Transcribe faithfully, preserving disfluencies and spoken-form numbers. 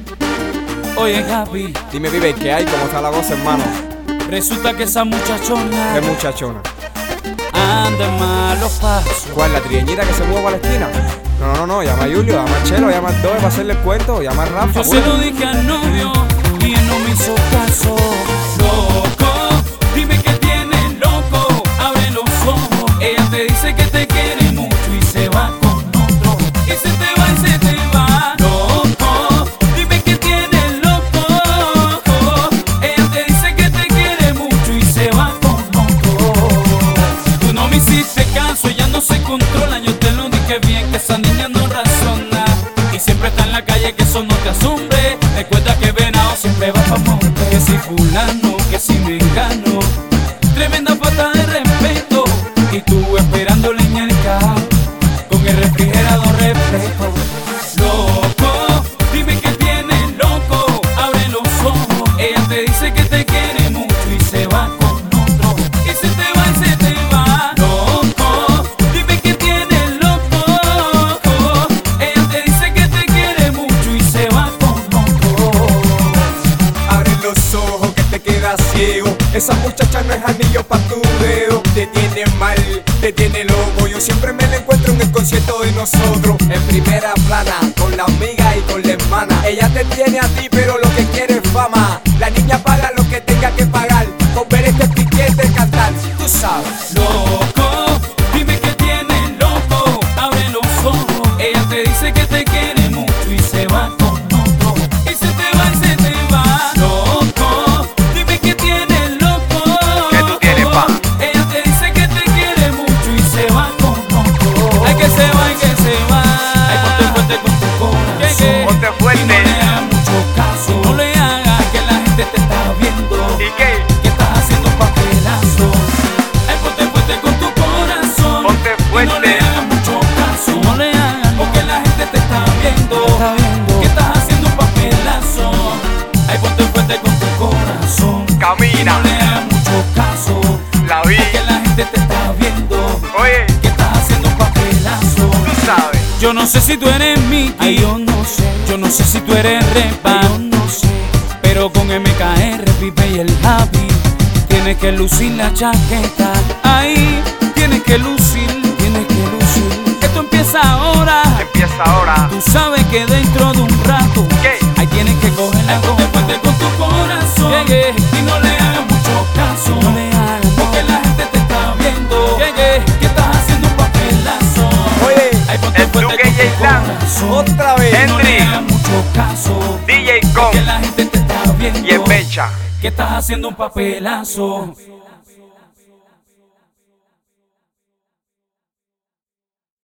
Oye, Gaby, Dime, vive, ¿qué hay? ¿Cómo está la cosa, hermano? resulta que esa muchachona ¿Qué muchachona? anda en malos pasos. ¿Cuál? ¿La trigueñita que se mueve para la esquina? No, no, no, llama a Julio, llama a Chelo, llama a Doe para hacerle el cuento, llama a Rafa. Yo se lo dije al novio y él no me hizo caso. Loco, dime qué tienes, loco, abre los ojos. Ella te dice que te quiere mucho y se va con otro. Y se te va y se te va. Loco, dime qué tienes, loco. Ella te dice que te quiere mucho y se va con otro. Tú no me hiciste caso, ella no se controla. Yo te lo dije bien, que esa niña no razona y siempre está en la calle, que eso no te asombre. Recuerda que venado siempre va pa' monte. Que si fulano, que si me engano, tremenda falta de respeto. Y tú esperando leña en el carro con el refrigerador refresco. Loco, dime qué tienes, loco, abre los ojos. Ella te dice que te quiere mucho y se va con otro. Y se te va y se te va. Loco, dime qué tienes, loco. Ella te dice que te quiere mucho y se va con otro. Abre los ojos que te quedas ciego. Esa muchacha no es anillo pa' tu dedo. Te tiene mal, te tiene loco. Yo siempre me la encuentro en el concierto de nosotros, en primera plana, con la amiga y con la hermana. Ella te tiene a ti, pero lo que quiere es fama. La niña paga lo que tenga que pagar por ver este piquete cantar. Tú sabes. Loco, dime qué tienes, loco, abre los ojos. Ella te dice que te quiere mucho y se va con otro. Y se te va y se te va. Loco, dime qué tienes, loco. ¿Qué tú tienes, pa? Ella te dice que te quiere mucho y se va con otro. Ay, que se va, ay, que se va. Ay, ponte fuerte con tu corazón. Ponte fuerte. Y no le hagas mucho caso. No le hagas, que la gente te está viendo. ¿Y qué? Que estás haciendo papelazo. Ay, ponte fuerte con tu corazón. Ponte Y no fuerte. le hagas mucho caso. No le hagas, porque la gente te está viendo. Que estás haciendo un papelazo. Ay, ponte fuerte con tu corazón. Y Camina. no le hagas mucho caso. La vi. Porque la gente te está viendo. Oye, Que estás haciendo un papelazo. tú sabes. Yo no sé si tú eres Mickey, ay, yo no sé. Yo no sé si tú eres Repa, yo no sé. Pero con M K R, Pipe y el Javi, tienes que lucir la chaqueta. Ahí tienes que lucir, tienes que lucir. Esto empieza ahora. Empieza ahora. Tú sabes que dentro de un rato, ¿Qué? ahí tienes que coger la goma. Fuerte con tu corazón, yeah, yeah. Y no le hagas mucho caso, no le hagas, porque la gente te está viendo, yeah, yeah. Que estás haciendo un papelazo. Oye, Ay, ponte el fuerte Duque con tu J Lan, corazón. otra vez. Y no le Henry, hagas mucho caso, D J porque Con la gente te está viendo, y el Mecha. que estás haciendo un papelazo.